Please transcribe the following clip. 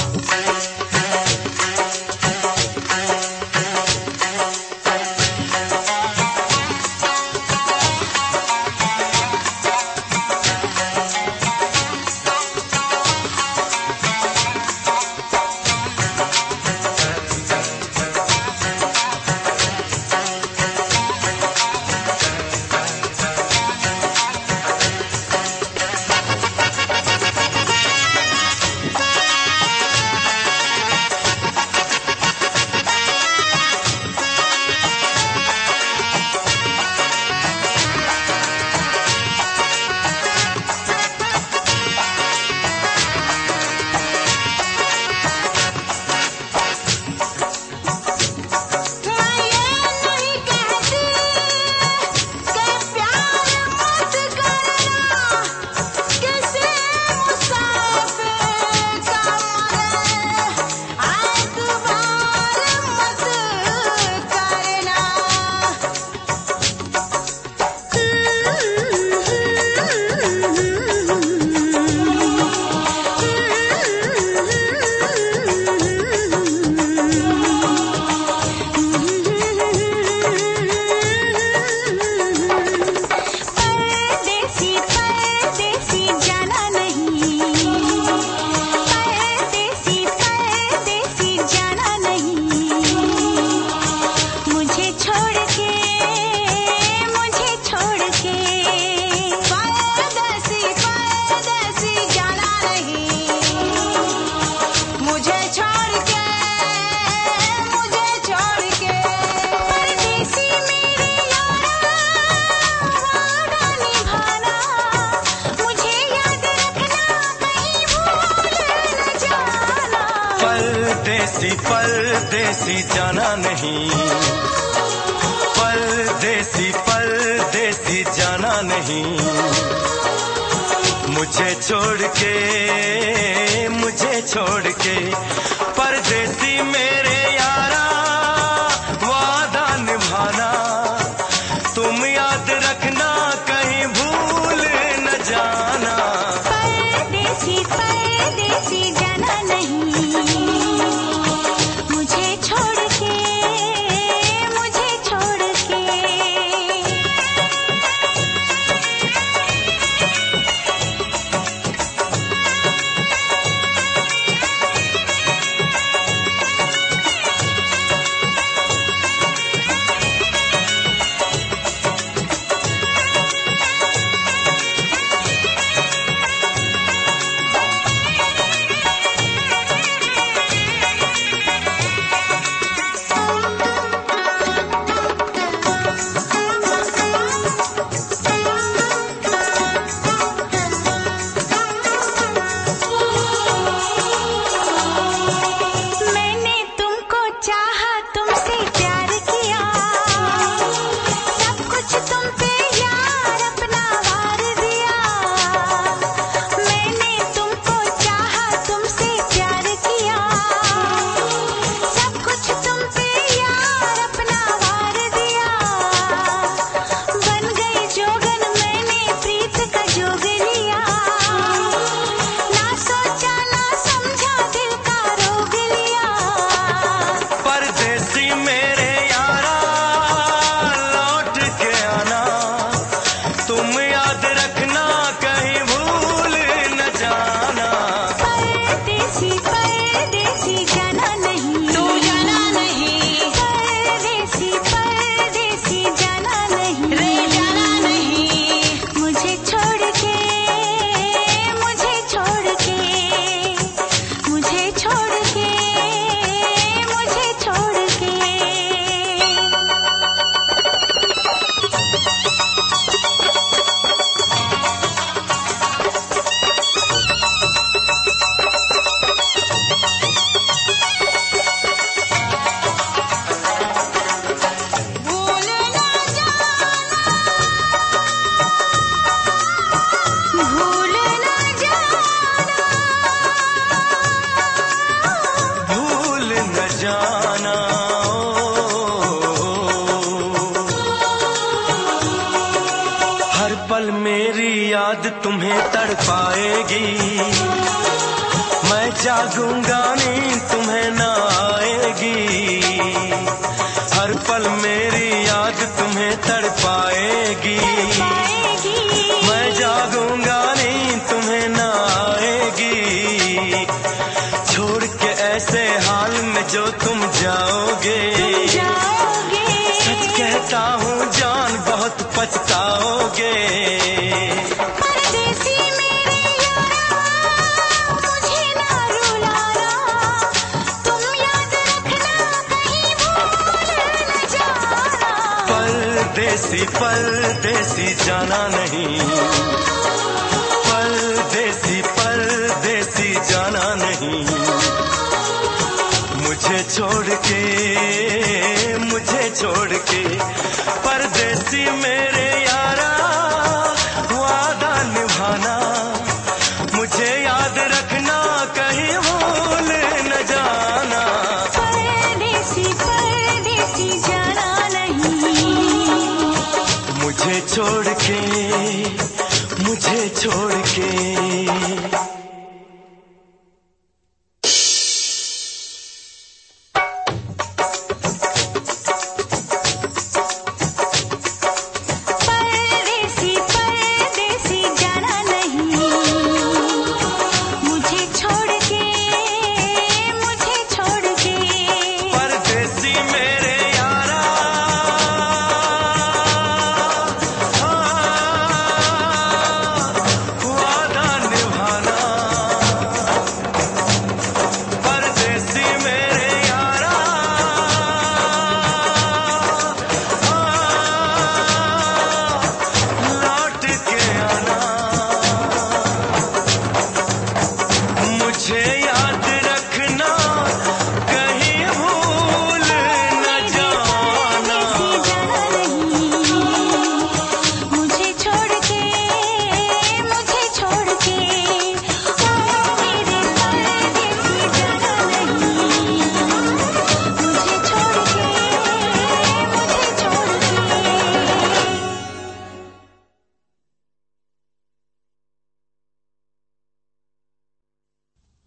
परदेसी जाना नहीं, परदेसी जाना नहीं, मुझे छोड़ के परदेसी मेरे यारा वादा निभाना, तुम याद रखना कहीं भूल न जाना। परदेसी जाना नहीं, मुझे छोड़ के जागूंगा नींद तुम्हें न आएगी, हर पल मेरी याद तुम्हें तड़पाएगी। मैं जागूंगा नींद तुम्हें न आएगी, छोड़ के ऐसे हाल में जो तुम जाओगे। सच कहता हूँ जान बहुत पछताओगे। परदेसी मेरे यारा मुझे ना रुलाना, तुम याद रखना कहीं भूल न जाना। परदेसी परदेसी जाना नहीं, परदेसी परदेसी जाना नहीं, मुझे छोड़ के परदेसी मेरे यारा वादा निभाना, मुझे याद रख